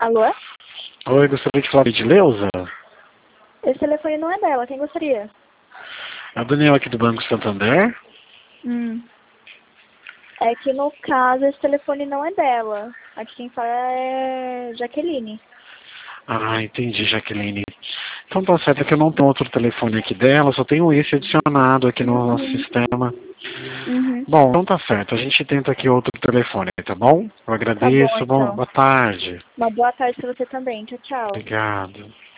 Alô? Oi, gostaria de falar com a Edileuza? Esse telefone não é dela, quem gostaria? É o Daniel aqui do Banco Santander. É que no caso esse telefone não é dela. Aqui quem fala é Jaqueline. Ah, entendi, Jaqueline. Então tá certo, é que eu não tenho outro telefone aqui dela, só tenho esse adicionado aqui no nosso sistema. Bom, então tá certo, a gente tenta aqui outro telefone, tá bom? Eu Tá bom, agradeço, então. boa tarde. Uma boa tarde pra você também. Tchau, tchau. Obrigado.